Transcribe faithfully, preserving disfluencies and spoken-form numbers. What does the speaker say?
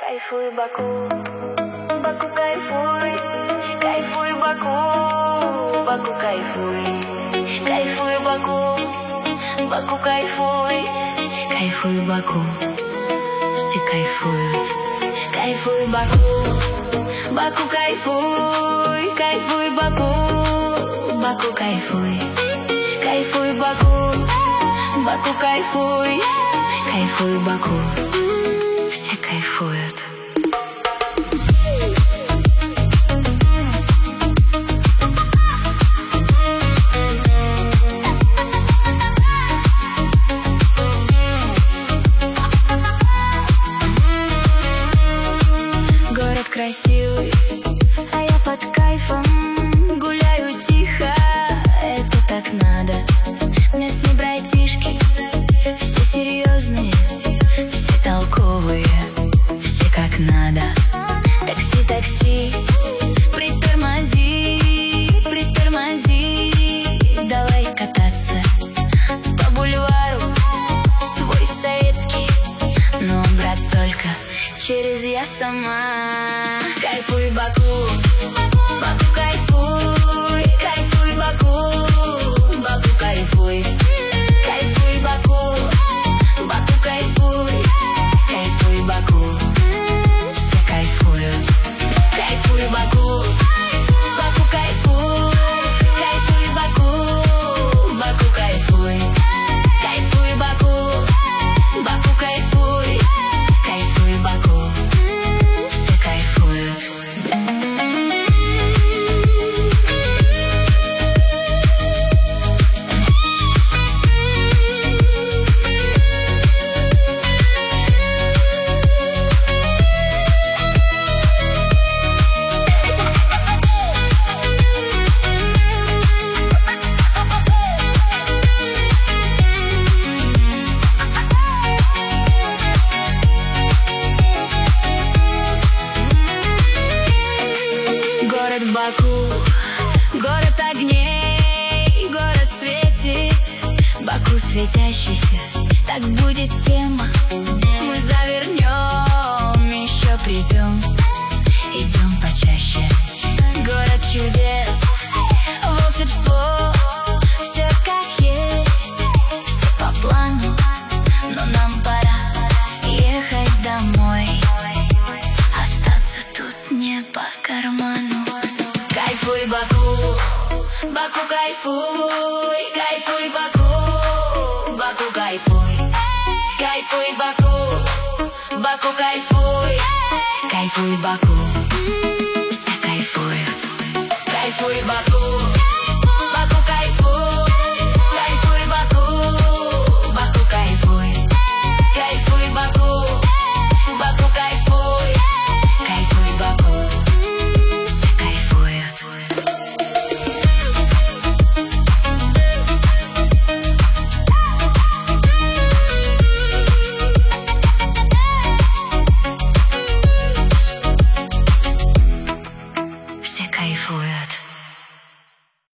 Кайфуй, Баку, Баку, кайфуй, кайфуй, Баку, Баку, кайфуй, кайфуй, Баку, Баку, кайфуй, кайфуй, Баку, все кайфуют. Кайфуй, Баку, Баку, кайфуй, кайфуй, Баку, Баку, кайфуй, кайфуй, Баку, Баку, кайфуй, кайфуй, Баку, все кайфуют. Город красивый, а я под кайфом, гуляю тихо, это так надо. Местные братишки, все серьезные, все толковые, все как надо. Такси, такси, притормози, притормози, давай кататься по бульвару, твой советский, но, брат, только через я сама. Кайфуй, Баку, Баку, кайфуй, кайфуй, Баку, Баку, кайфуй, кайфуй, Баку, Баку, кайфуй, кайфуй, Баку, все кайфуют. Кайфуй, Баку, Баку, кайфуй, кайфуй, Баку, Баку, кайфуй, кайфуй, Баку, Баку, кайфуй, кайфуй, Баку, все кайфуют. Город Баку, город огней, город светит, Баку светящийся, так будет тема. Мы завернем, еще придем, идем почаще. Город чудес, волшебство, все как есть, все по плану, но нам пора ехать домой, остаться тут не по карману. Кайфуй, Баку, Баку, кайфуй, кайфуй, Баку, Баку, кайфуй, кайфуй, Баку, Баку, кайфуй, кайфуй, Баку, все кайфуют. Кайфуй, Баку.